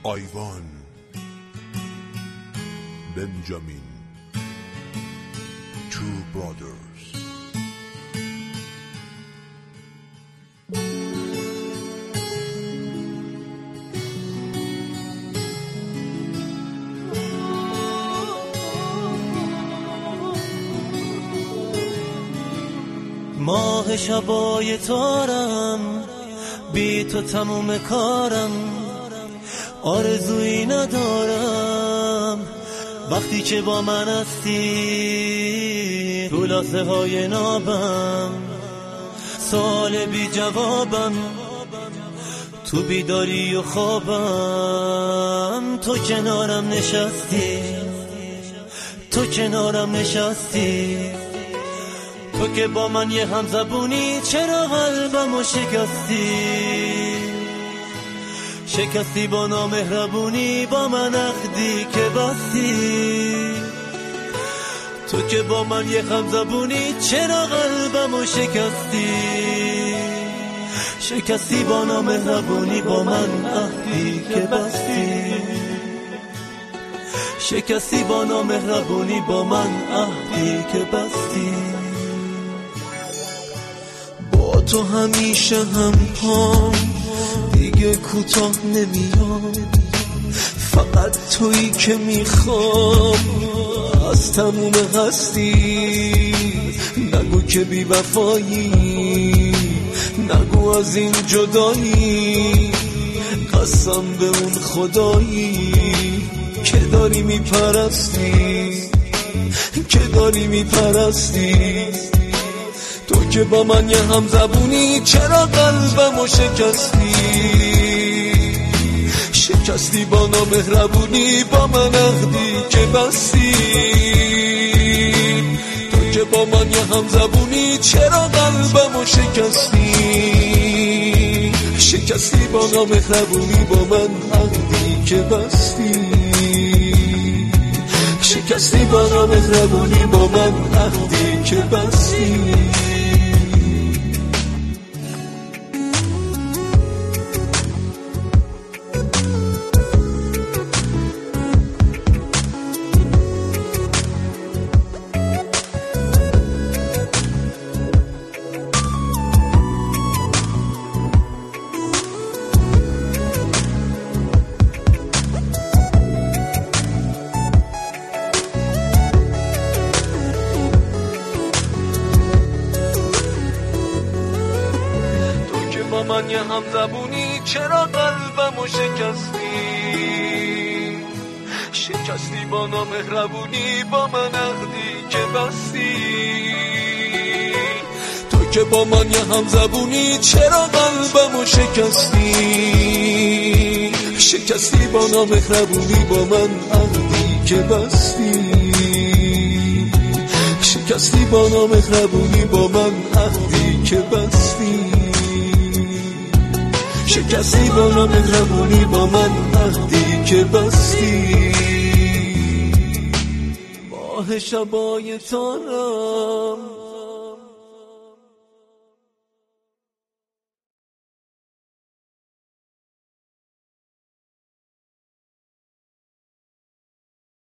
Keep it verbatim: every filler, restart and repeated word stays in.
آیوان بنجامین Two Brothers. ماه شبای تارم، بی تو تموم کارم، آرزویی ندارم وقتی که با من هستی. تو لحظه های نابم، سوال بی جوابم، تو بیداری و خوابم، تو کنارم نشستی، تو کنارم نشستی. تو که با من یه همزبونی، چرا قلبمو شکستی؟ شکستی با نامهربونی، با من عهدی که بستی. تو که با من یه همزبونی، چرا قلبمو شکستی؟ شکستی با نامهربونی، با من عهدی که بستی. شکستی با نامهربونی، با من عهدی که بستی. با تو همیشه هم پام دیگه کوتاه نمیاد، فقط تویی که میخوام از تموم هستی. نگو که بی وفایی، نگو از این جدایی، قسم به اون خدایی که داری میپرستی، که داری میپرستی. تو که با من یه همزبونی، چرا قلبمو شکستی؟ شکستی با نامهربونی، با من عهدی که بستی. تو که با من یه همزبونی، چرا قلبمو شکستی؟ شکستی با نامهربونی، با من عهدی که بستی. شکستی با نامهربونی، با من عهدی که بستی. با من یه همزبونی، چرا قلبمو شکستی؟ شکستی با نامهربونی، با من عهدی که بستی. تو که با من یه همزبونی، چرا قلبمو شکستی؟ شکستی با نامهربونی، با من عهدی که بستی. شکستی با نامهربونی، با من عهدی که بستی. شکستی با نامهربونی، با من عهدی که بستی. ماه شبای تارم،